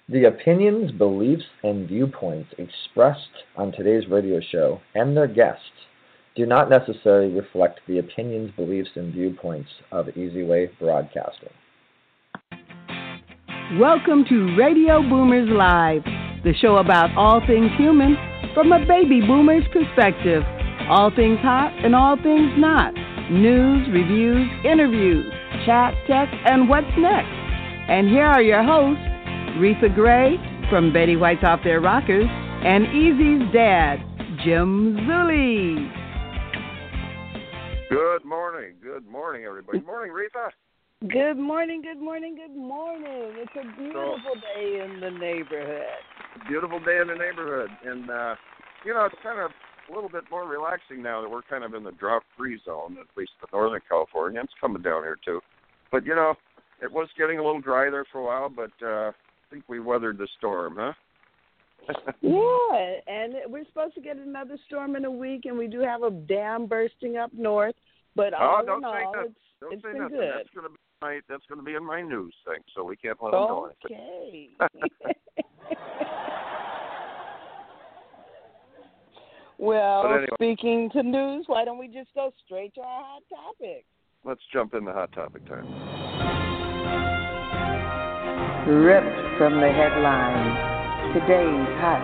The opinions, beliefs, and viewpoints expressed on today's radio show and their guests do not necessarily reflect the opinions, beliefs, and viewpoints of Easy Way Broadcasting. Welcome to Radio Boomers Live, the show about all things human from a baby boomer's perspective. All things hot and all things not. News, reviews, interviews, chat, tech, and what's next. And here are your hosts, Retha Gray from Betty White's Off Their Rockers, and Easy's dad, Jim Zulli. Good morning, everybody. Good morning, Retha. Good morning, good morning, good morning. It's a beautiful day in the neighborhood. Beautiful day in the neighborhood. And, it's kind of a little bit more relaxing now that we're kind of in the drought-free zone, at least in Northern California. It's coming down here, too. But, it was getting a little dry there for a while, but I think we weathered the storm, huh? Yeah, and we're supposed to get another storm in a week, and we do have a dam bursting up north. But all in all, it's been nothing. good. That's going to be in my news thing, so we can't let them know anything. Okay. Well, anyway, speaking to news, why don't we just go straight to our hot topic? Let's jump into hot topic time. Ripped from the headlines, today's hot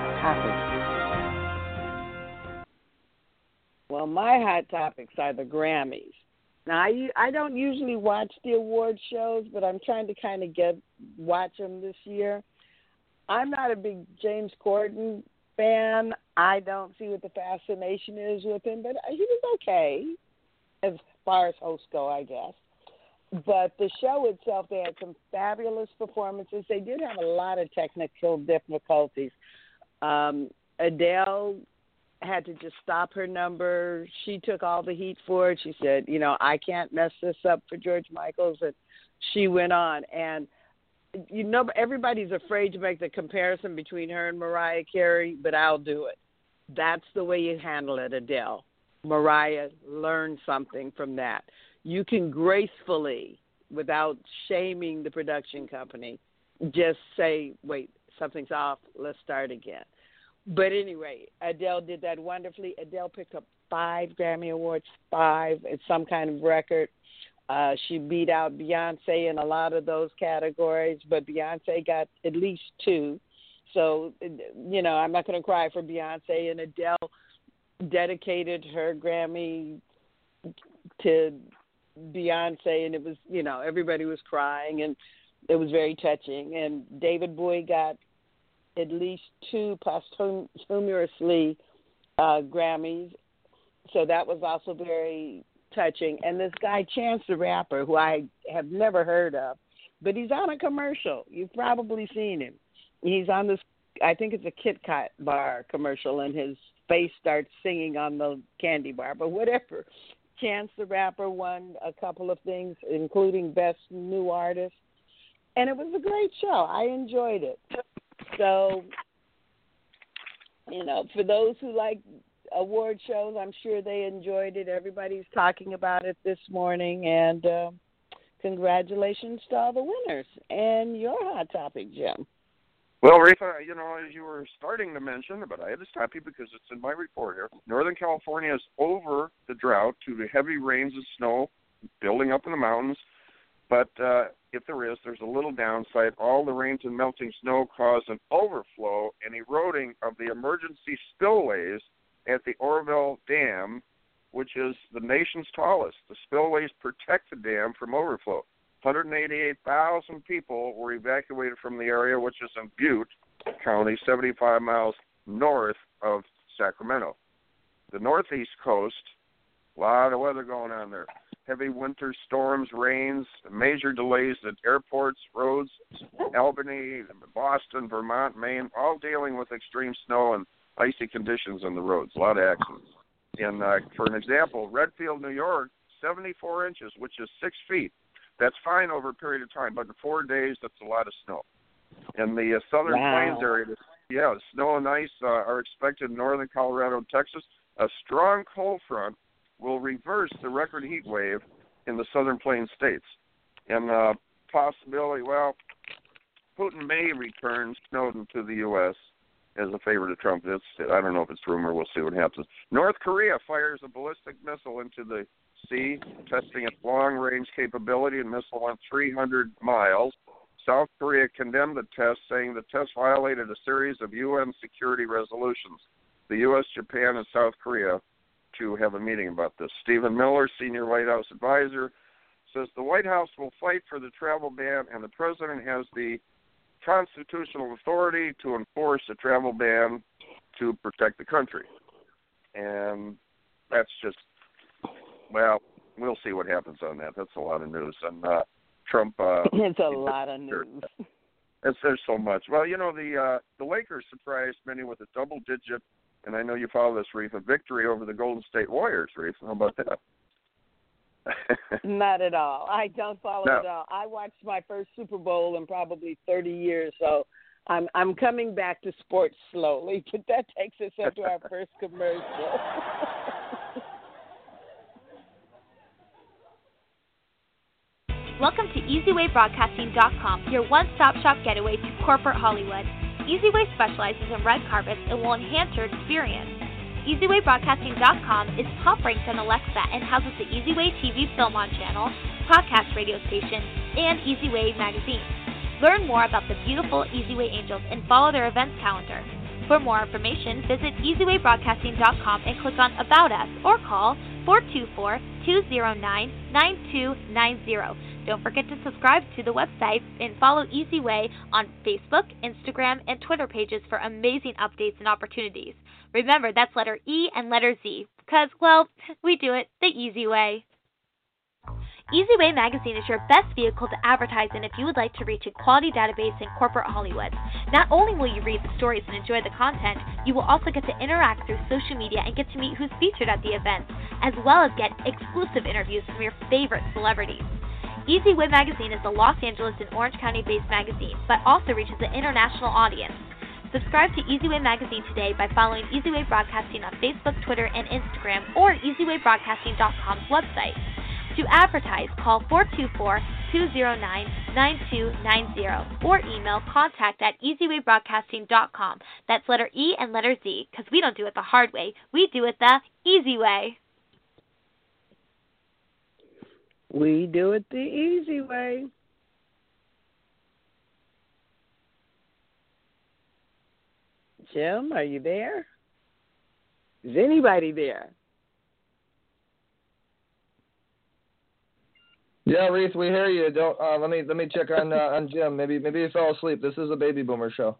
topic. Well, my hot topics are the Grammys. Now, I don't usually watch the award shows, but I'm trying to kind of watch them this year. I'm not a big James Corden fan. I don't see what the fascination is with him, but he was okay as far as hosts go, I guess. But the show itself, they had some fabulous performances. They did have a lot of technical difficulties. Adele had to just stop her number. She took all the heat for it. She said, I can't mess this up for George Michael. And she went on. And, everybody's afraid to make the comparison between her and Mariah Carey, but I'll do it. That's the way you handle it, Adele. Mariah learned something from that. You can gracefully, without shaming the production company, just say, wait, something's off, let's start again. But anyway, Adele did that wonderfully. Adele picked up 5 Grammy Awards, 5. It's some kind of record. She beat out Beyonce in a lot of those categories, but Beyonce got at least 2. So, I'm not going to cry for Beyonce. And Adele dedicated her Grammy to Beyonce, and it was, everybody was crying, and it was very touching. And David Bowie got at least 2 posthumously Grammys, so that was also very touching. And this guy, Chance the Rapper, who I have never heard of, but he's on a commercial. You've probably seen him. He's on this, I think it's a Kit Kat bar commercial, and his face starts singing on the candy bar, but whatever. Chance the Rapper won a couple of things, including Best New Artist, and it was a great show. I enjoyed it. So, for those who like award shows, I'm sure they enjoyed it. Everybody's talking about it this morning, and congratulations to all the winners. And your hot topic, Jim. Well, Retha, as you were starting to mention, but I had to stop you because it's in my report here. Northern California is over the drought to the heavy rains of snow building up in the mountains. But if there's a little downside. All the rains and melting snow cause an overflow and eroding of the emergency spillways at the Oroville Dam, which is the nation's tallest. The spillways protect the dam from overflow. 188,000 people were evacuated from the area, which is in Butte County, 75 miles north of Sacramento. The northeast coast, a lot of weather going on there. Heavy winter storms, rains, major delays at airports, roads, Albany, Boston, Vermont, Maine, all dealing with extreme snow and icy conditions on the roads. A lot of accidents. And for an example, Redfield, New York, 74 inches, which is 6 feet. That's fine over a period of time, but in 4 days, that's a lot of snow. And the southern plains area, snow and ice are expected in northern Colorado and Texas. A strong cold front will reverse the record heat wave in the southern plains states. And possibility, Putin may return Snowden to the U.S. as a favor to Trump. I don't know if it's rumor. We'll see what happens. North Korea fires a ballistic missile into the sea, testing its long-range capability. The missile went 300 miles. South Korea condemned the test, saying the test violated a series of UN security resolutions. The U.S., Japan, and South Korea to have a meeting about this. Stephen Miller, senior White House advisor, says the White House will fight for the travel ban, and the president has the constitutional authority to enforce a travel ban to protect the country. And that's just, well, we'll see what happens on that. That's a lot of news. And Trump... it's a lot of news. There's so much. Well, you know, the Lakers surprised many with a double-digit, and I know you follow this, Reef, a victory over the Golden State Warriors, Reef. How about that? Not at all. I don't follow it at all. I watched my first Super Bowl in probably 30 years, so I'm coming back to sports slowly, but that takes us up to our first commercial. Welcome to EasyWayBroadcasting.com, your one-stop shop getaway to corporate Hollywood. EasyWay specializes in red carpets and will enhance your experience. EasyWayBroadcasting.com is top ranked on Alexa and houses the EasyWay TV Film On channel, podcast radio station, and EasyWay magazine. Learn more about the beautiful EasyWay Angels and follow their events calendar. For more information, visit EasyWayBroadcasting.com and click on About Us or call 424-209-9290. Don't forget to subscribe to the website and follow EasyWay on Facebook, Instagram, and Twitter pages for amazing updates and opportunities. Remember, that's letter E and letter Z, because, well, we do it the easy way. EasyWay Magazine is your best vehicle to advertise in if you would like to reach a quality database in corporate Hollywood. Not only will you read the stories and enjoy the content, you will also get to interact through social media and get to meet who's featured at the event, as well as get exclusive interviews from your favorite celebrities. EasyWay Magazine is a Los Angeles and Orange County-based magazine, but also reaches an international audience. Subscribe to EasyWay Magazine today by following EasyWay Broadcasting on Facebook, Twitter, and Instagram, or EasyWayBroadcasting.com's website. To advertise, call 424-209-9290 or email contact@EasyWayBroadcasting.com. That's letter E and letter Z, because we don't do it the hard way. We do it the easy way. We do it the easy way. Jim, are you there? Is anybody there? Yeah, Reese, we hear you. Don't let me check on Jim. Maybe he fell asleep. This is a baby boomer show.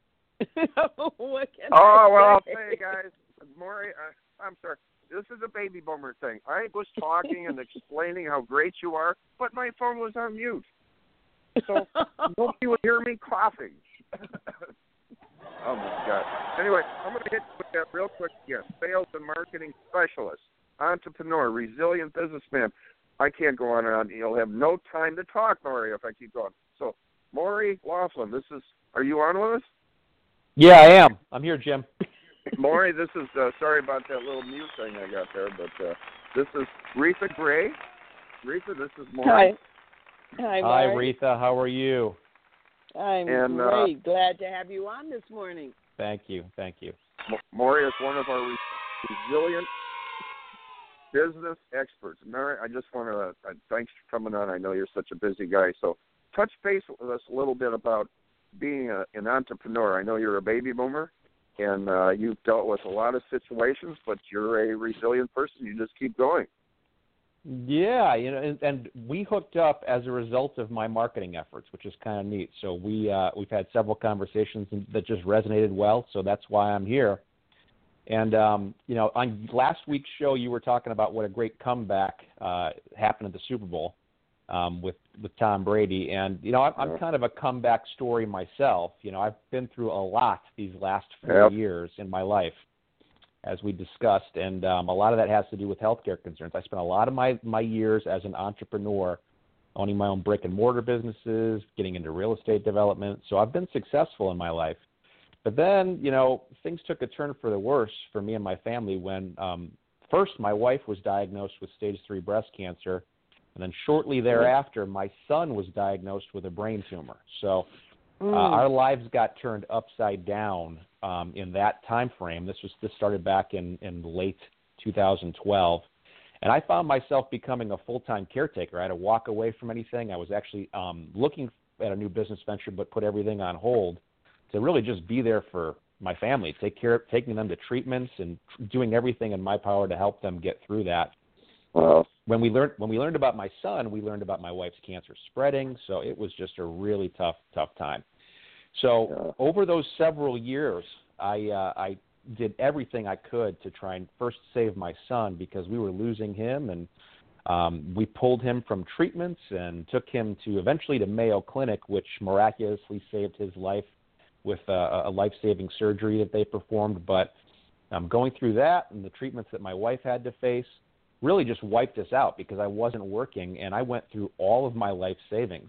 What can I'll say, guys, Maury, I'm sorry. This is a baby boomer thing. I was talking and explaining how great you are, but my phone was on mute. So nobody would hear me coughing. Oh, my God. Anyway, I'm going to hit with that real quick again. Sales and marketing specialist, entrepreneur, resilient businessman. I can't go on and on. You'll have no time to talk, Maury, if I keep going. So, Maury Laughlin, are you on with us? Yeah, I am. I'm here, Jim. Maury, this is, sorry about that little mute thing I got there, but this is Retha Gray. Retha, this is Maury. Hi, Hi, Maury. Retha. How are you? I'm great. Glad to have you on this morning. Thank you. Maury is one of our resilient business experts. Maury, I just want to thanks for coming on. I know you're such a busy guy. So touch base with us a little bit about being an entrepreneur. I know you're a baby boomer, and you've dealt with a lot of situations, but you're a resilient person. You just keep going. Yeah, and we hooked up as a result of my marketing efforts, which is kind of neat. So we've had several conversations that just resonated well, so that's why I'm here. And, on last week's show, you were talking about what a great comeback happened at the Super Bowl with Tom Brady. And, I'm kind of a comeback story myself. I've been through a lot these last 4 years in my life, as we discussed, and a lot of that has to do with healthcare concerns. I spent a lot of my years as an entrepreneur owning my own brick-and-mortar businesses, getting into real estate development. So I've been successful in my life. But then, things took a turn for the worse for me and my family when first my wife was diagnosed with stage 3 breast cancer, and then shortly thereafter my son was diagnosed with a brain tumor. So Our lives got turned upside down in that time frame. This started back in late 2012. And I found myself becoming a full-time caretaker. I had to walk away from anything. I was actually looking at a new business venture, but put everything on hold to really just be there for my family, taking them to treatments and doing everything in my power to help them get through that. Wow. When we learned about my son, we learned about my wife's cancer spreading. So it was just a really tough time. So over those several years, I did everything I could to try and first save my son because we were losing him, and we pulled him from treatments and took him eventually to Mayo Clinic, which miraculously saved his life with a life-saving surgery that they performed. But going through that and the treatments that my wife had to face really just wiped us out because I wasn't working, and I went through all of my life savings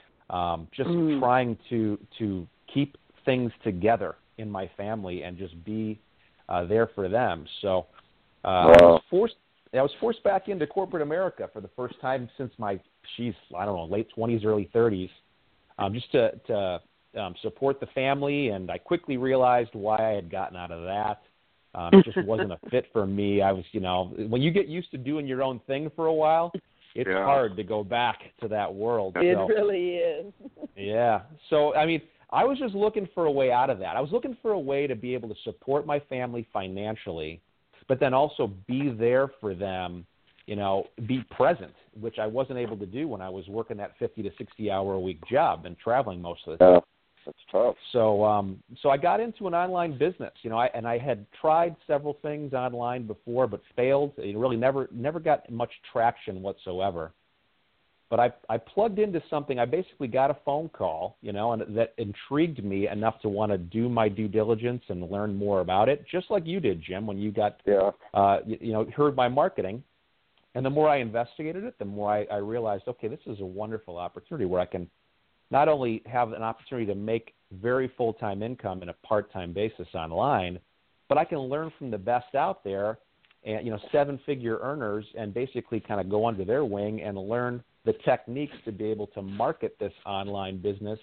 trying to keep things together in my family and just be there for them. So I was forced back into corporate America for the first time since my, late 20s, early 30s, just to support the family. And I quickly realized why I had gotten out of that. It just wasn't a fit for me. I was, when you get used to doing your own thing for a while, it's hard to go back to that world. It really is. Yeah. So, I was just looking for a way out of that. I was looking for a way to be able to support my family financially, but then also be there for them, be present, which I wasn't able to do when I was working that 50 to 60-hour-a-week job and traveling most of the time. That's tough. So I got into an online business, and I had tried several things online before, but failed. It really never got much traction whatsoever. But I plugged into something. I basically got a phone call, and that intrigued me enough to want to do my due diligence and learn more about it, just like you did, Jim, when you got, heard my marketing. And the more I investigated it, the more I realized, okay, this is a wonderful opportunity where I can not only have an opportunity to make very full-time income in a part-time basis online, but I can learn from the best out there, and 7-figure earners, and basically kind of go under their wing and learn the techniques to be able to market this online business,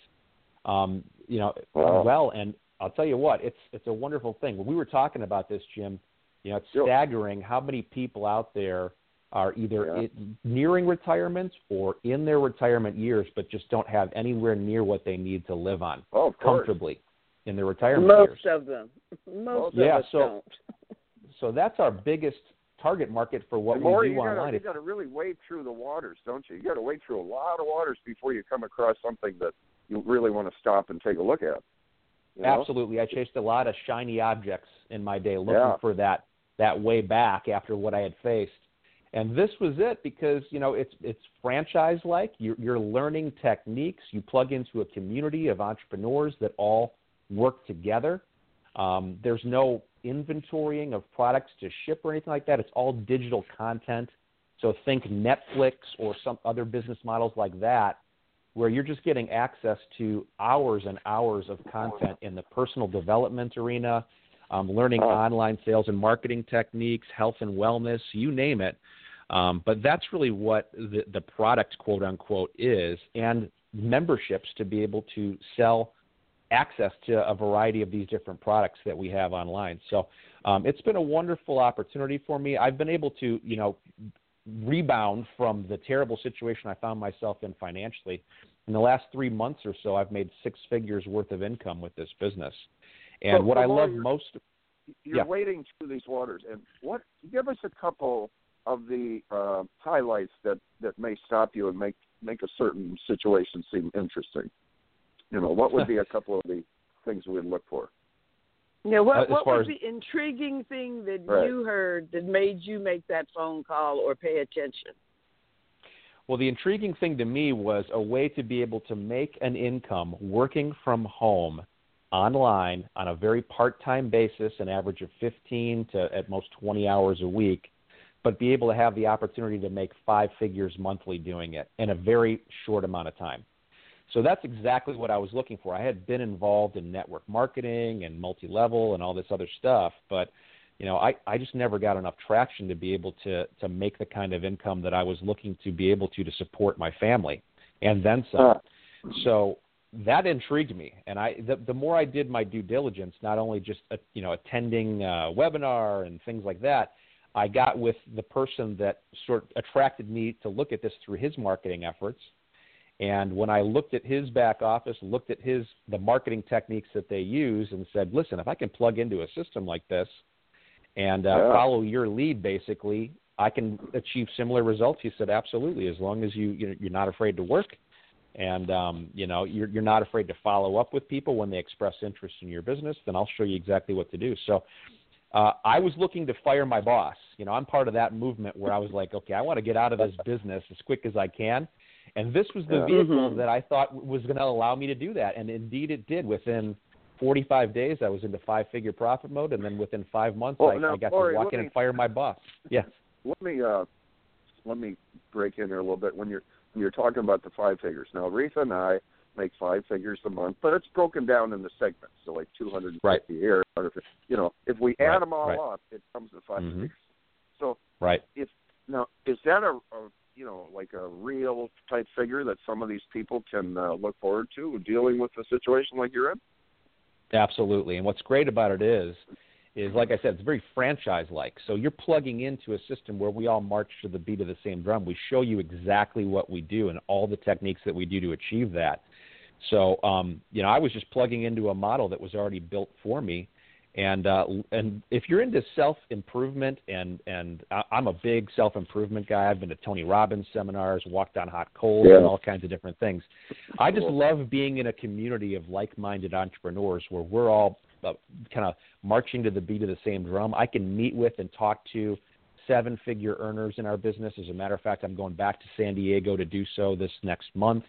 well. And I'll tell you what, it's a wonderful thing. When we were talking about this, Jim, it's staggering how many people out there are either nearing retirement or in their retirement years, but just don't have anywhere near what they need to live on comfortably in their retirement years. Most of them. Most of us don't. So that's our biggest target market for what we do online. You got to really wade through the waters, don't you? You got to wade through a lot of waters before you come across something that you really want to stop and take a look at. Absolutely. I chased a lot of shiny objects in my day, looking for that way back after what I had faced. And this was it because, it's franchise-like. You're learning techniques. You plug into a community of entrepreneurs that all work together. There's no inventorying of products to ship or anything like that. It's all digital content. So think Netflix or some other business models like that, where you're just getting access to hours and hours of content in the personal development arena, learning online sales and marketing techniques, health and wellness, you name it. But that's really what the product, quote unquote, is, and memberships to be able to sell access to a variety of these different products that we have online. So it's been a wonderful opportunity for me. I've been able to, rebound from the terrible situation I found myself in financially. In the last 3 months or so, I've made 6 figures worth of income with this business. And what I love most... You're wading through these waters. And give us a couple of the highlights that may stop you and make a certain situation seem interesting. What would be a couple of the things we'd look for? Yeah, what was the intriguing thing that you heard that made you make that phone call or pay attention? Well, the intriguing thing to me was a way to be able to make an income working from home online on a very part-time basis, an average of 15 to at most 20 hours a week, but be able to have the opportunity to make 5 figures monthly doing it in a very short amount of time. So that's exactly what I was looking for. I had been involved in network marketing and multi-level and all this other stuff, but I just never got enough traction to be able to make the kind of income that I was looking to be able to support my family and then some. So that intrigued me, and the more I did my due diligence, not only just attending a webinar and things like that, I got with the person that sort of attracted me to look at this through his marketing efforts. And when I looked at his back office, looked at the marketing techniques that they use, and said, listen, if I can plug into a system like this and follow your lead, basically, I can achieve similar results. He said, absolutely, as long as you're not afraid to work, and you're not afraid to follow up with people when they express interest in your business, then I'll show you exactly what to do. So I was looking to fire my boss. I'm part of that movement where I was like, okay, I want to get out of this business as quick as I can. And this was the vehicle that I thought was going to allow me to do that. And indeed it did. Within 45 days, I was into 5-figure profit mode. And then within 5 months, I got to walk in and fire my boss. Yeah. Let me break in there a little bit. When you're talking about the 5 figures. Now, Aretha and I make 5 figures a month, but it's broken down into segments. So like 250 here. If we add them all up, it comes to 5 figures. So is that like a real type figure that some of these people can look forward to dealing with a situation like you're in? Absolutely. And what's great about it is like I said, it's very franchise-like. So you're plugging into a system where we all march to the beat of the same drum. We show you exactly what we do and all the techniques that we do to achieve that. So, I was just plugging into a model that was already built for me. And if you're into self-improvement, and I'm a big self-improvement guy. I've been to Tony Robbins seminars, walked on hot coals, and all kinds of different things. I just love being in a community of like-minded entrepreneurs where we're all kind of marching to the beat of the same drum. I can meet with and talk to 7-figure earners in our business. As a matter of fact, I'm going back to San Diego to do so this next month.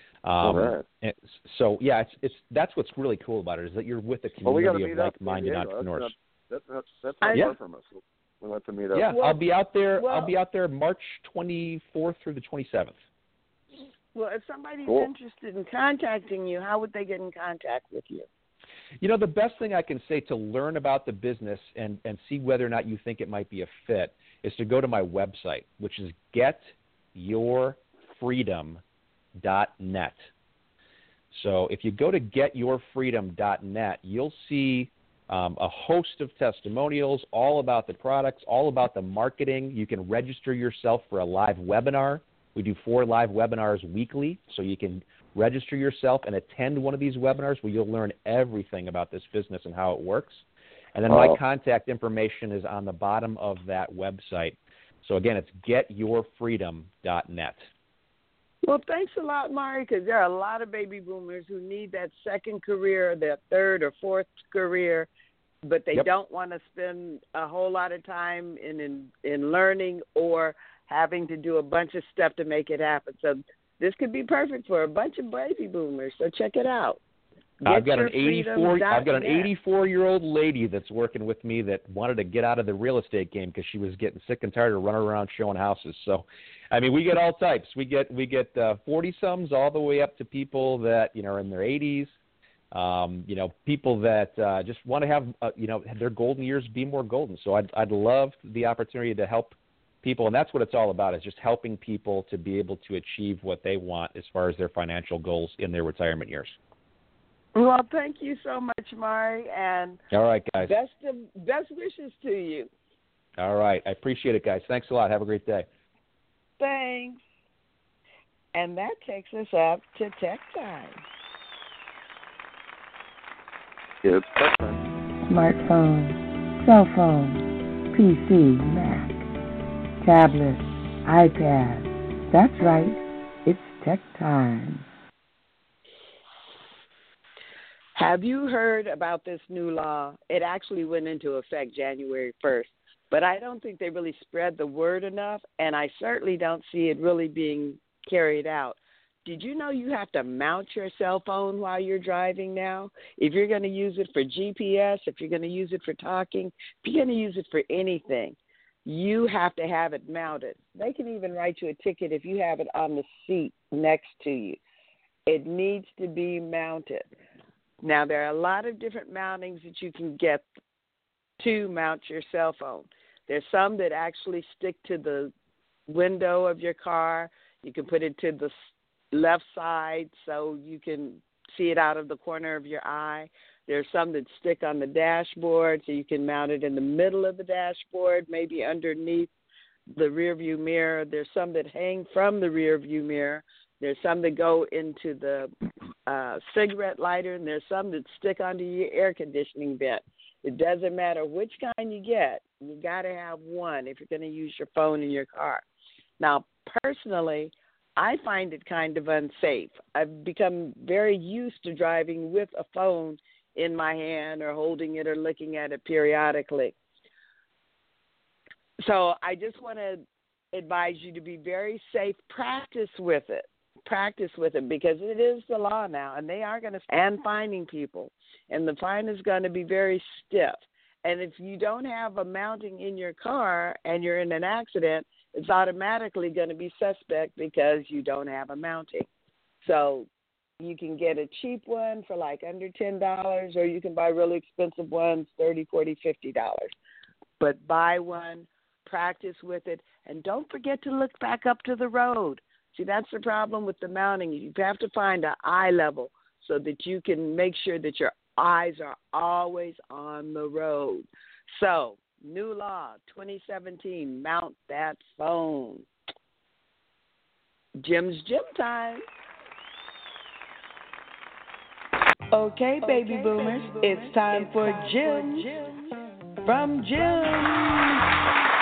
So that's what's really cool about it, is that you're with a community of like-minded entrepreneurs. That's far from us. We'll have to meet up. Yeah, I'll be out there. I'll be out there March 24th through the 27th. Well, if somebody's interested in contacting you, how would they get in contact with you? The best thing I can say to learn about the business and see whether or not you think it might be a fit is to go to my website, which is getyourfreedom.net. So if you go to getyourfreedom.net, you'll see a host of testimonials, all about the products, all about the marketing. You can register yourself for a live webinar. We do 4 live webinars weekly, so you can register yourself and attend one of these webinars where you'll learn everything about this business and how it works. And then my contact information is on the bottom of that website. So again, it's getyourfreedom.net. Well, thanks a lot, Mari, because there are a lot of baby boomers who need that second career, their third or fourth career, but they don't want to spend a whole lot of time in learning or having to do a bunch of stuff to make it happen. So this could be perfect for a bunch of baby boomers. So check it out. I've got an 84-year-old lady that's working with me that wanted to get out of the real estate game because she was getting sick and tired of running around showing houses. So, we get all types. We get 40-somes all the way up to people that are in their 80s. People that just want to have their golden years be more golden. So I'd love the opportunity to help people, and that's what it's all about, is just helping people to be able to achieve what they want as far as their financial goals in their retirement years. Well, thank you so much, Mari, and all right, guys. Best wishes to you. All right. I appreciate it, guys. Thanks a lot. Have a great day. Thanks. And that takes us up to Tech Time. It's Tech Time. Smartphone, cell phone, PC, Mac, tablet, iPad. That's right. It's Tech Time. Have you heard about this new law? It actually went into effect January 1st, but I don't think they really spread the word enough, and I certainly don't see it really being carried out. Did you know you have to mount your cell phone while you're driving now? If you're going to use it for GPS, if you're going to use it for talking, if you're going to use it for anything, you have to have it mounted. They can even write you a ticket if you have it on the seat next to you. It needs to be mounted. Now, there are a lot of different mountings that you can get to mount your cell phone. There's some that actually stick to the window of your car. You can put it to the left side so you can see it out of the corner of your eye. There's some that stick on the dashboard, so you can mount it in the middle of the dashboard, maybe underneath the rear view mirror. There's some that hang from the rear view mirror. There's some that go into the cigarette lighter, and there's some that stick onto your air conditioning vent. It doesn't matter which kind you get. You got to have one if you're going to use your phone in your car. Now, personally, I find it kind of unsafe. I've become very used to driving with a phone in my hand or holding it or looking at it periodically. So I just want to advise you to be very safe. Practice with it because it is the law now, and they are going to and finding people, and the fine is going to be very stiff. And if you don't have a mounting in your car and you're in an accident, it's automatically going to be suspect because you don't have a mounting. So you can get a cheap one for like under $10, or you can buy really expensive ones, $30, $40, $50. But buy one, practice with it, and don't forget to look back up to the road. See, that's the problem with the mounting. You have to find an eye level so that you can make sure that your eyes are always on the road. So, new law, 2017, mount that phone. Jim's Gym time. Okay, baby boomers, it's time for Jim from Jim.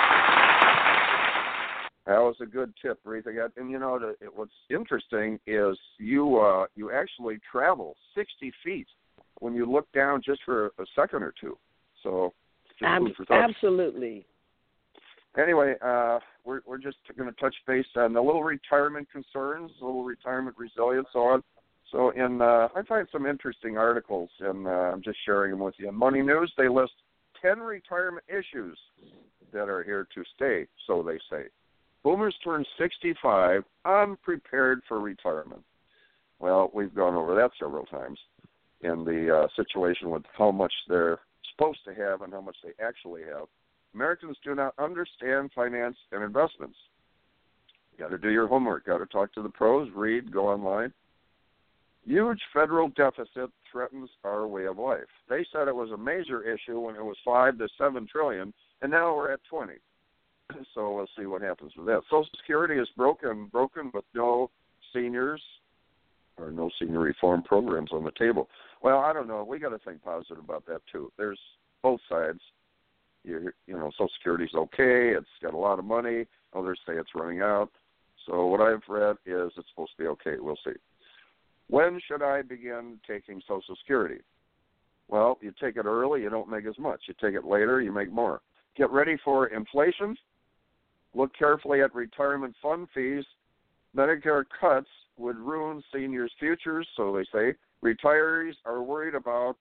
That was a good tip, Retha. And what's interesting is you actually travel 60 feet when you look down just for a second or two. So just food for thought. Absolutely. Anyway, we're just going to touch base on the little retirement concerns, a little retirement resilience, so on. So I find some interesting articles, and I'm just sharing them with you. In Money News, they list 10 retirement issues that are here to stay, so they say. Boomers turn 65 unprepared for retirement. Well, we've gone over that several times in the situation with how much they're supposed to have and how much they actually have. Americans do not understand finance and investments. You got to do your homework, got to talk to the pros, read, go online. Huge federal deficit threatens our way of life. They said it was a major issue when it was 5 to 7 trillion, and now we're at 20. So we'll see what happens with that. Social Security is broken with no seniors or no senior reform programs on the table. Well, I don't know. We got to think positive about that too. There's both sides. Social Security's okay. It's got a lot of money. Others say it's running out. So what I've read is it's supposed to be okay. We'll see. When should I begin taking Social Security? Well, you take it early, you don't make as much. You take it later, you make more. Get ready for inflation. Look carefully at retirement fund fees. Medicare cuts would ruin seniors' futures, so they say. Retirees are worried about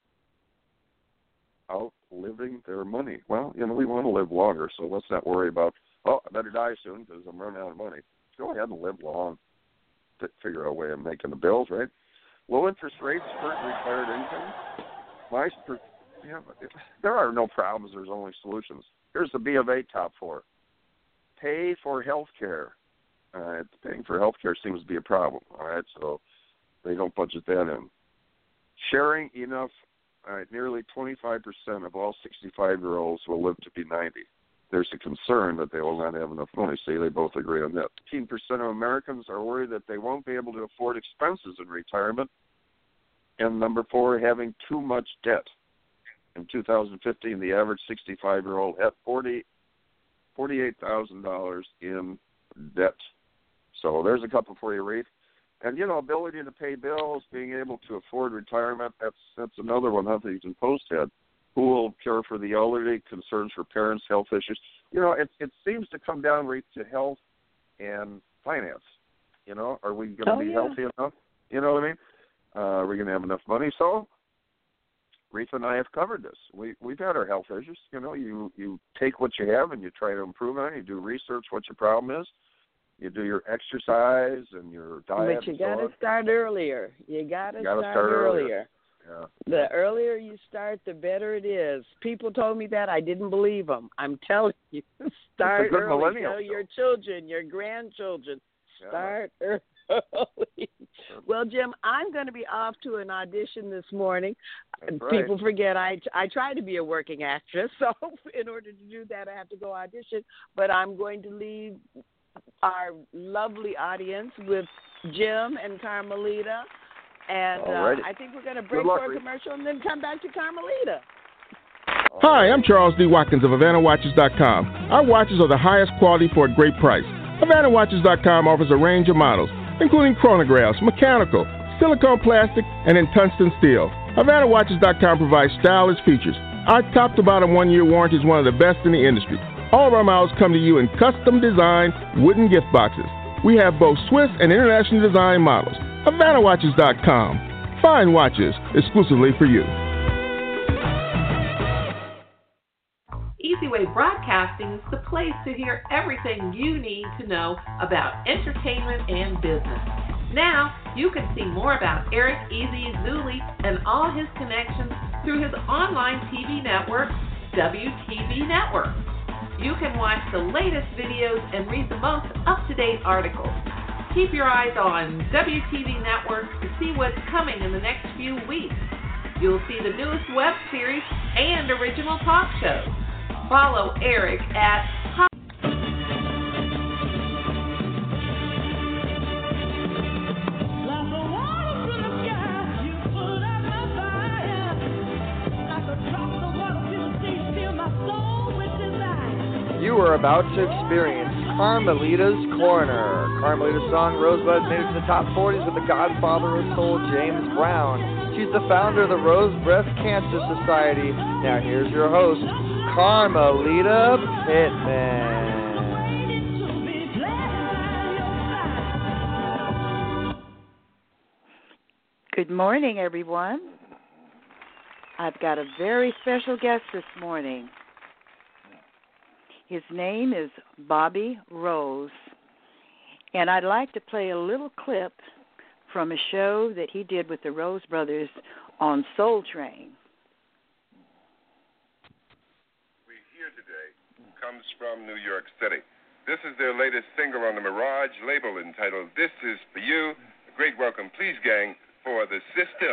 outliving their money. Well, we want to live longer, so let's not worry about, I better die soon because I'm running out of money. Go ahead and live long. Figure out a way of making the bills, right? Low interest rates hurt retired income. There are no problems. There's only solutions. Here's the B of A top 4. Pay for health care. Paying for health care seems to be a problem, all right? So they don't budget that in. Sharing enough. All right, nearly 25% of all 65-year-olds will live to be 90. There's a concern that they will not have enough money. See, they both agree on that. 15% of Americans are worried that they won't be able to afford expenses in retirement. And number 4, having too much debt. In 2015, the average 65-year-old had $48,000 in debt. So there's a couple for you, Reed. And, ability to pay bills, being able to afford retirement, that's another one Huffington Post had. Who will care for the elderly, concerns for parents, health issues. It seems to come down to health and finance. Are we going to be healthy enough? You know what I mean? Are we going to have enough money? So, Retha and I have covered this. We've had our health issues. You take what you have and you try to improve on it. You do research what your problem is. You do your exercise and your diet. But you got to start earlier. You got to start earlier. Yeah. The earlier you start, the better it is. People told me that. I didn't believe them. I'm telling you, start early. Tell your children, your grandchildren, start early. Well, Jim, I'm going to be off to an audition this morning. That's right. People forget I try to be a working actress, so in order to do that, I have to go audition. But I'm going to leave our lovely audience with Jim and Carmelita. And I think we're going to break for a commercial and then come back to Carmelita. Hi, I'm Charles D. Watkins of HavanaWatches.com. Our watches are the highest quality for a great price. HavanaWatches.com offers a range of models, including chronographs, mechanical, silicone plastic, and in tungsten steel. HavanaWatches.com provides stylish features. Our top-to-bottom 1-year warranty is one of the best in the industry. All of our models come to you in custom-designed wooden gift boxes. We have both Swiss and international design models. HavanaWatches.com. Fine watches exclusively for you. Easy Way Broadcasting is the place to hear everything you need to know about entertainment and business. Now, you can see more about Eric Easy Zuli and all his connections through his online TV network, WTV Network. You can watch the latest videos and read the most up-to-date articles. Keep your eyes on WTV Network to see what's coming in the next few weeks. You'll see the newest web series and original talk shows. Follow Eric at You are about to experience Carmelita's Corner. Carmelita's song Rosebud made it to the top 40s with the Godfather of Soul, James Brown. She's the founder of the Rose Breast Cancer Society. Now here's your host, Carmelita Pittman. Good morning, everyone. I've got a very special guest this morning. His name is Bobby Rose, and I'd like to play a little clip from a show that he did with the Rose Brothers on Soul Train. We here today comes from New York City. This is their latest single on the Mirage label entitled This Is For You. A great welcome, please, gang, for The System.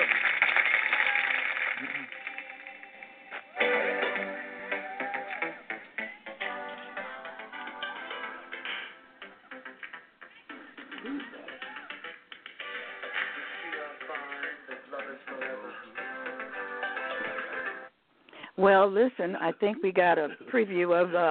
Well, listen, I think we got a preview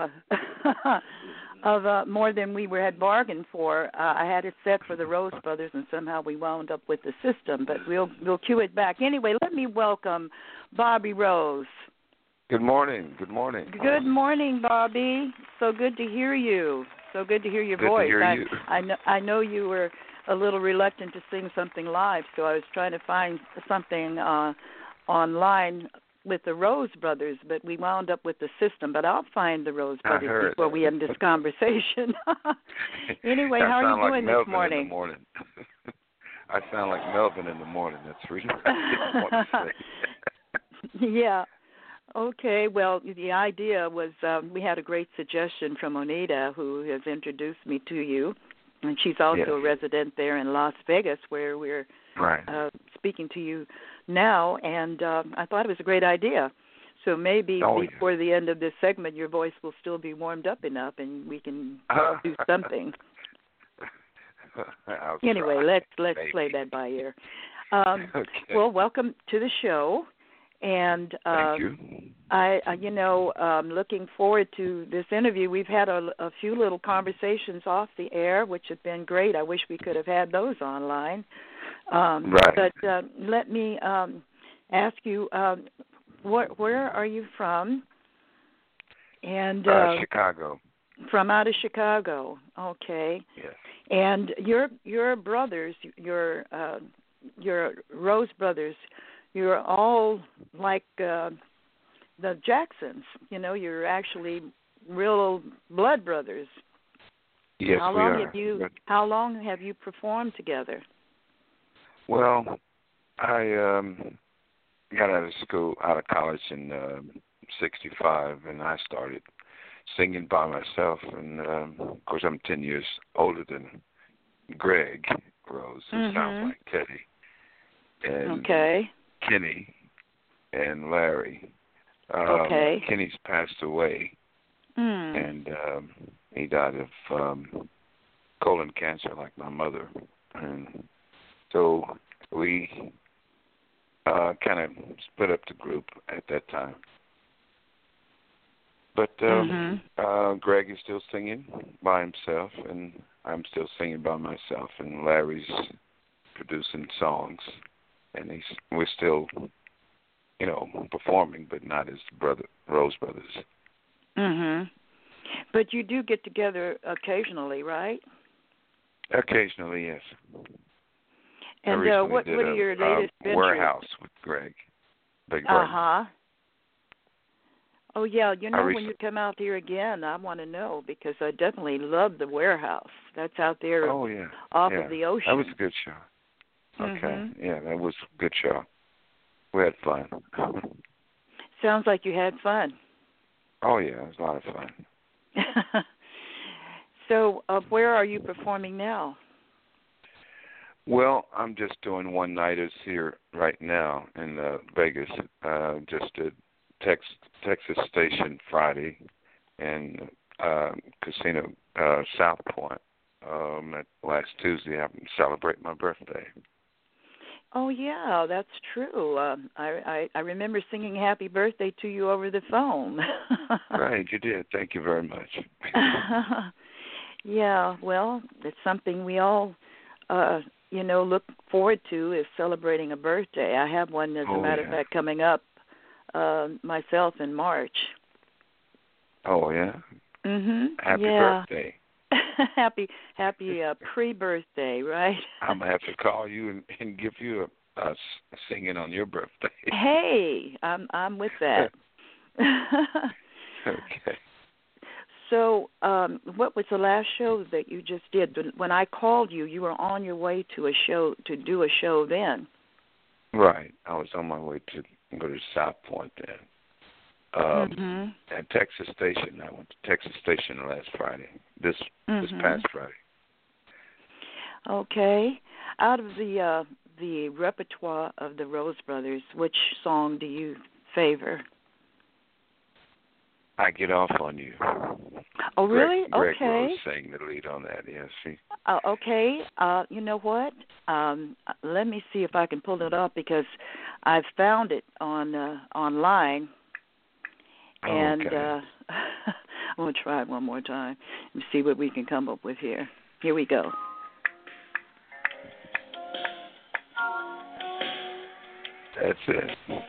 of more than we had bargained for. I had it set for the Rose Brothers, and somehow we wound up with The System, but we'll cue it back. Anyway, let me welcome Bobby Rose. Good morning. Good morning. Good morning, Bobby. So good to hear you. So good to hear your voice. Good to hear you. I know you were a little reluctant to sing something live, so I was trying to find something online with the Rose Brothers, but we wound up with The System. But I'll find the Rose Brothers before we end this conversation. Anyway, how are you doing this morning? In the morning. I sound like Melvin in the morning. That's really what I want to say. Yeah. Okay. Well, the idea was we had a great suggestion from Onita, who has introduced me to you, and she's also a resident there in Las Vegas, where we're speaking to you now, and I thought it was a great idea. So maybe before the end of this segment, your voice will still be warmed up enough, and we can do something. Anyway, let's play that by ear. Okay. Well, welcome to the show, and thank you. I'm looking forward to this interview. We've had a few little conversations off the air, which have been great. I wish we could have had those online. But let me ask you, where are you from? And Chicago. From out of Chicago, okay. Yes. And your brothers, your Rose Brothers, you're all like the Jacksons. You know, you're actually real blood brothers. Yes, how long have you performed together? Well, I got out of college in '65, and I started singing by myself. And of course, I'm 10 years older than Greg, Rose, who sounds like Teddy, and Kenny and Larry. Kenny's passed away, and he died of colon cancer, like my mother, and so we kind of split up the group at that time. But Greg is still singing by himself, and I'm still singing by myself, and Larry's producing songs, and we're still, performing, but not as Rose Brothers. But you do get together occasionally, right? Occasionally, yes. And what are your latest ventures? Warehouse with Greg. Beg pardon. Oh, yeah, when you come out here again, I want to know, because I definitely love the Warehouse. That's out there off of the ocean. That was a good show. Okay, yeah, that was a good show. We had fun. Sounds like you had fun. Oh, yeah, it was a lot of fun. So where are you performing now? Well, I'm just doing one-nighters here right now in Vegas, just a Texas Station Friday, and Casino South Point. Last Tuesday, I celebrate my birthday. Oh yeah, that's true. I remember singing "Happy Birthday" to you over the phone. Right, you did. Thank you very much. Yeah, well, it's something we all, look forward to, is celebrating a birthday. I have one, as a matter of fact, coming up. Myself in March. Oh yeah. Happy birthday. happy pre-birthday, right? I'm gonna have to call you and give you a singing on your birthday. Hey, I'm with that. Okay. So, what was the last show that you just did? When I called you, you were on your way to do a show then. Right. I was on my way to go to South Point then. At Texas Station. I went to Texas Station last Friday. This past Friday. Okay. Out of the repertoire of the Rose Brothers, which song do you favor? I Get Off on You. Oh, really? Greg okay. Rose sang the lead on that, yes. Okay. You know what? Let me see if I can pull it up, because I've found it online. And I'm going to try it one more time and see what we can come up with here. Here we go. That's it.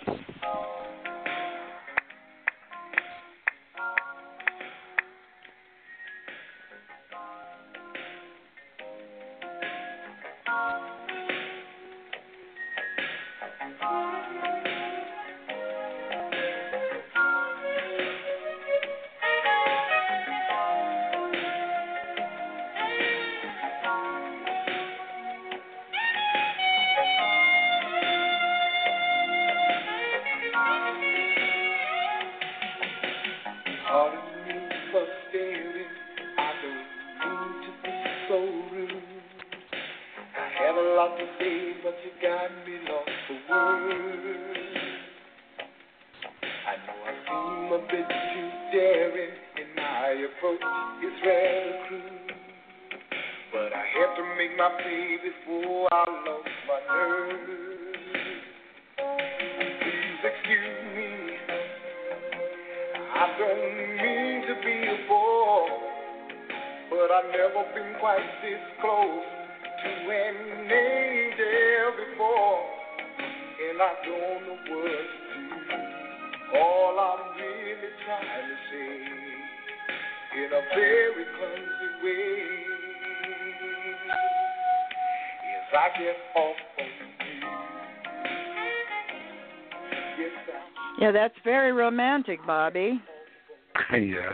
Yeah, that's very romantic, Bobby. Yes.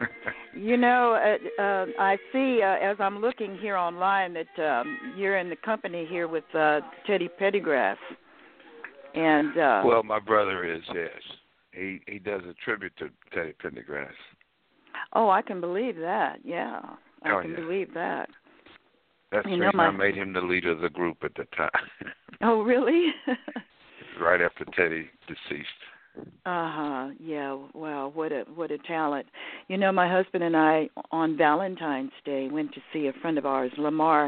I see as I'm looking here online that you're in the company here with Teddy Pendergrass. And well, my brother is, yes. He does a tribute to Teddy Pendergrass. Oh, I can believe that. Yeah, I can believe that. That's the reason I made him the leader of the group at the time. Oh, really? Right after Teddy deceased. Yeah. Wow. What a talent. You know, my husband and I on Valentine's Day went to see a friend of ours, Lamar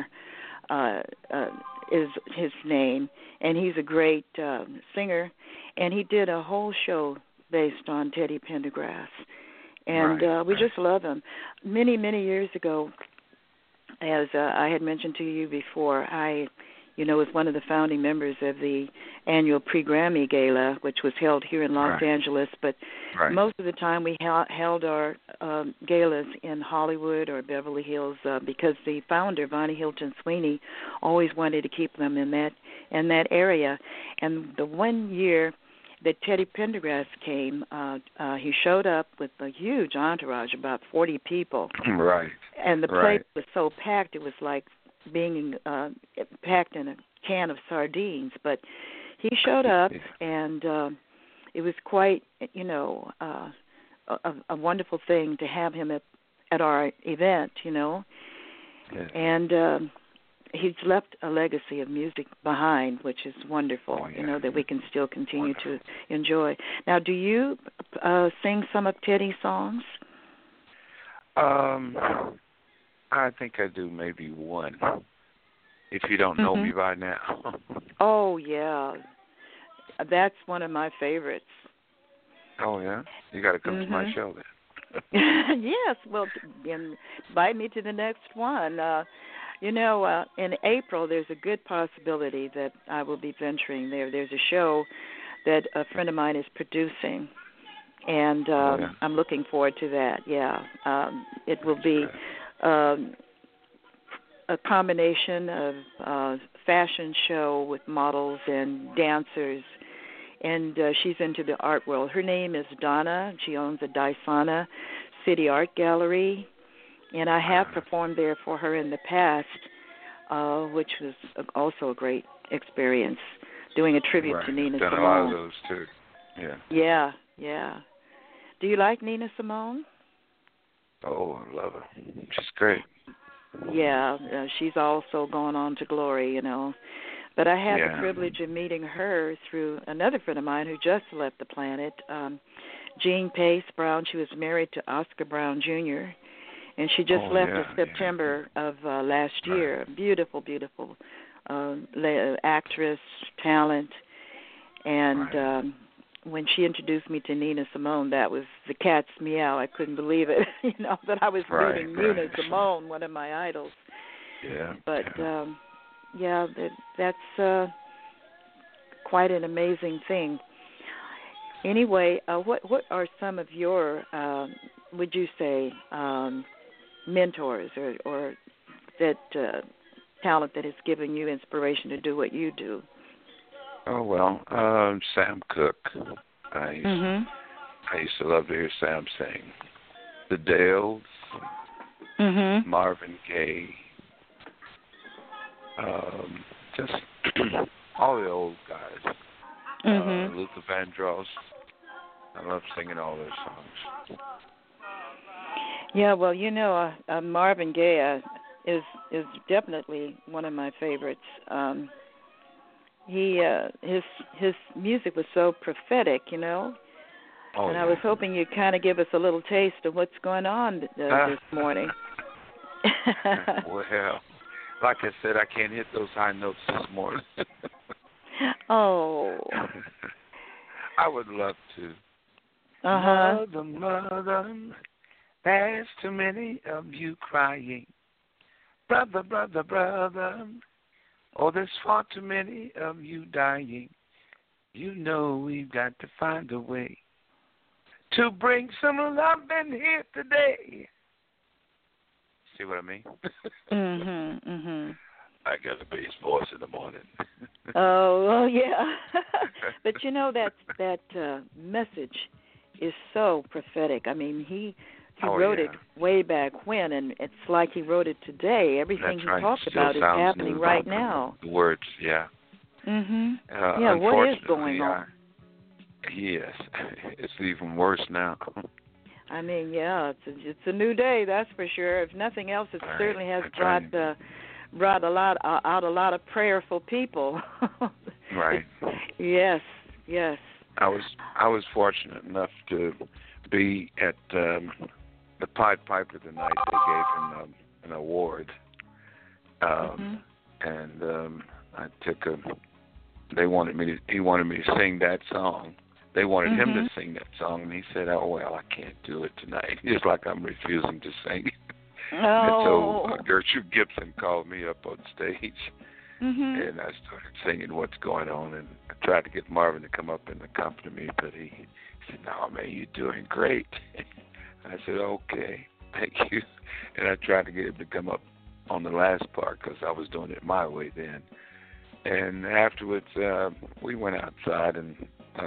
is his name, and he's a great singer, and he did a whole show based on Teddy Pendergrass, and we just love him. Many years ago, as I had mentioned to you before, I was one of the founding members of the annual Pre-Grammy Gala, which was held here in Los Angeles. But most of the time we held our galas in Hollywood or Beverly Hills because the founder, Vonnie Hilton Sweeney, always wanted to keep them in that area. And the one year that Teddy Pendergrass came, he showed up with a huge entourage, about 40 people. Right. And the place was so packed, it was like being packed in a can of sardines. But he showed up, and it was quite, a wonderful thing to have him at our event, Yes. And he's left a legacy of music behind, which is wonderful, that we can still continue to enjoy. Now, do you sing some of Teddy's songs? I think I do maybe one, if you don't know me by now. Oh, yeah. That's one of my favorites. Oh, yeah? You got to come to my show then. Yes. Well, invite me to the next one. In April, there's a good possibility that I will be venturing there. There's a show that a friend of mine is producing, and I'm looking forward to that. Yeah. It will be a combination of fashion show with models and dancers, and she's into the art world. Her name is Donna. She owns a Dysana City Art Gallery, and I have performed there for her in the past, which was also a great experience, doing a tribute to Nina Simone. Done a lot of those, too. Yeah. Yeah. Do you like Nina Simone? Oh, I love her. She's great. Yeah, she's also gone on to glory, But I had the privilege of meeting her through another friend of mine who just left the planet, Jean Pace Brown. She was married to Oscar Brown, Jr., and she just left in September of last year. Beautiful, beautiful actress, talent. And when she introduced me to Nina Simone, that was the cat's meow. I couldn't believe it, that I was meeting Nina Simone, one of my idols. Yeah. But, that's quite an amazing thing. Anyway, what are some of your, would you say, mentors or that talent that has given you inspiration to do what you do? Oh, well, Sam Cooke. I used to love to hear Sam sing. The Dales, Marvin Gaye, just all the old guys. Luther Vandross. I love singing all their songs. Yeah, well, Marvin Gaye is definitely one of my favorites. His music was so prophetic, Oh, and I was hoping you'd kind of give us a little taste of what's going on this morning. Well, like I said, I can't hit those high notes this morning. Oh. I would love to. Mother, there's too many of you crying. Brother, oh, there's far too many of you dying. We've got to find a way to bring some love in here today. See what I mean? I got a bass voice in the morning. Oh, yeah. But that message is so prophetic. I mean, he wrote it way back when, and it's like he wrote it today. Everything he talked about is happening right now. The words, yeah. What is going on? Yes, it's even worse now. I mean, it's a new day, that's for sure. If nothing else, it certainly has brought brought out a lot of prayerful people. Right. Yes. I was fortunate enough to be at the Pied Piper the night they gave him an award, and I took he wanted me to sing that song. They wanted him to sing that song, and he said, "Oh well, I can't do it tonight." Just like I'm refusing to sing. Oh. And so Gertrude Gibson called me up on stage, and I started singing "What's Going On," and I tried to get Marvin to come up and accompany me, but he said, "No, man, you're doing great." I said, "Okay, thank you," and I tried to get him to come up on the last part because I was doing it my way then. And afterwards, we went outside, and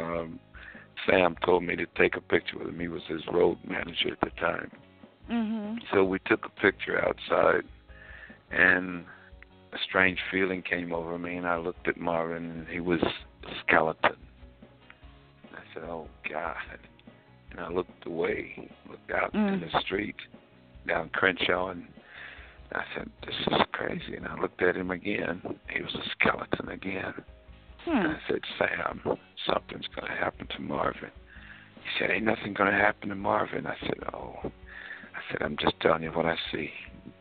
Sam told me to take a picture with him. He was his road manager at the time. So we took a picture outside, and a strange feeling came over me, and I looked at Marvin, and he was a skeleton. I said, "Oh, God." And I looked away, looked out in the street down Crenshaw, and I said, "This is crazy." And I looked at him again. He was a skeleton again. And I said, "Sam, something's going to happen to Marvin." He said, "Ain't nothing going to happen to Marvin." I said, "Oh." I said, "I'm just telling you what I see."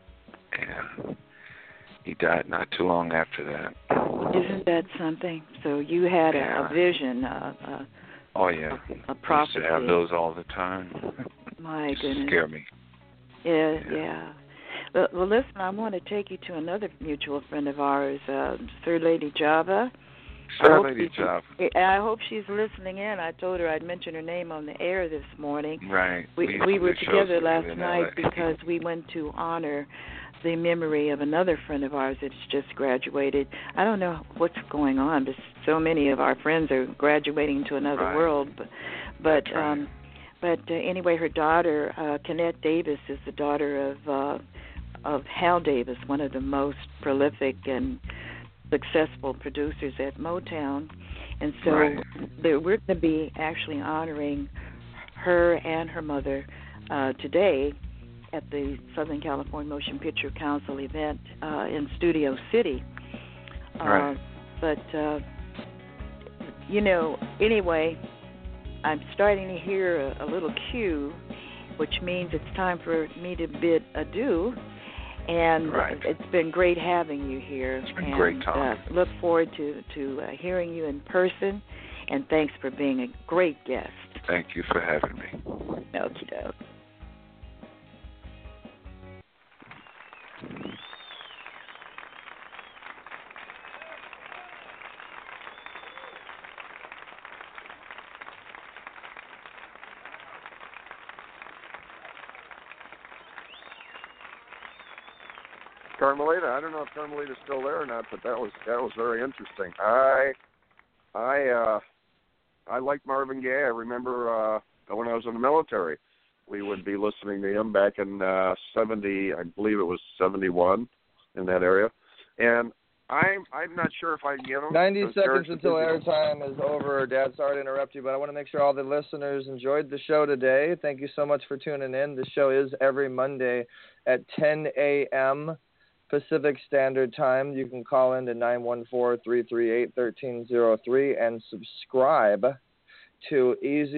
And he died not too long after that. Isn't that something? So you had a vision, oh, yeah. A prophecy. I used to have those all the time. My goodness. Scare me. Yeah. Well, listen, I want to take you to another mutual friend of ours, Sir Lady Java. Sir Lady Java. I hope she's listening in. I told her I'd mention her name on the air this morning. Right. We were together last night because we went to honor the memory of another friend of ours that's just graduated. I don't know what's going on, but so many of our friends are graduating to another world. But anyway, her daughter, Kennette Davis, is the daughter of Hal Davis, one of the most prolific and successful producers at Motown. And so we're going to be actually honoring her and her mother today at the Southern California Motion Picture Council event in Studio City. But, anyway, I'm starting to hear a little cue, which means it's time for me to bid adieu. And it's been great having you here. It's been great talking. Look forward to hearing you in person, and thanks for being a great guest. Thank you for having me. Okie doke. Carmelita, I don't know if Carmelita's still there or not, but that was very interesting. I like Marvin Gaye. I remember when I was in the military, we would be listening to him back in 70, I believe it was 71, in that area. And I'm not sure if I can get him. 90 seconds until airtime is over. Dad, sorry to interrupt you, but I want to make sure all the listeners enjoyed the show today. Thank you so much for tuning in. The show is every Monday at 10 a.m. Pacific Standard Time. You can call in to 914-338-1303 and subscribe to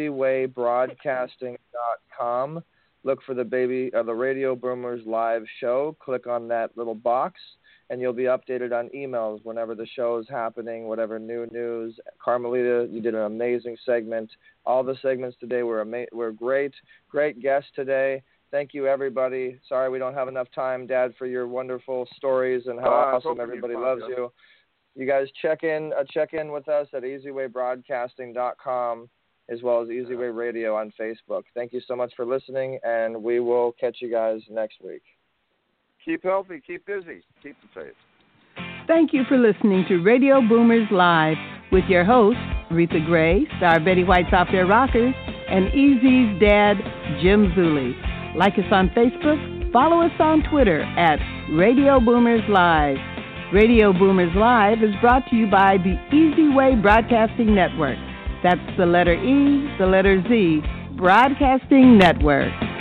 EasyWayBroadcasting.com. Look for the Radio Boomers live show. Click on that little box, and you'll be updated on emails whenever the show is happening, whatever new news. Carmelita, you did an amazing segment. All the segments today were great. Great guest today. Thank you, everybody. Sorry we don't have enough time, Dad, for your wonderful stories and how awesome everybody loves you. You guys check in with us at EasyWayBroadcasting.com as well as EasyWay Radio on Facebook. Thank you so much for listening, and we will catch you guys next week. Keep healthy, keep busy, keep the faith. Thank you for listening to Radio Boomers Live with your hosts, Aretha Gray, Star Betty White's Off Their Rockers, and Easy's dad, Jim Zuley. Like us on Facebook, follow us on Twitter at Radio Boomers Live. Radio Boomers Live is brought to you by the Easy Way Broadcasting Network. That's the letter E, the letter Z, Broadcasting Network.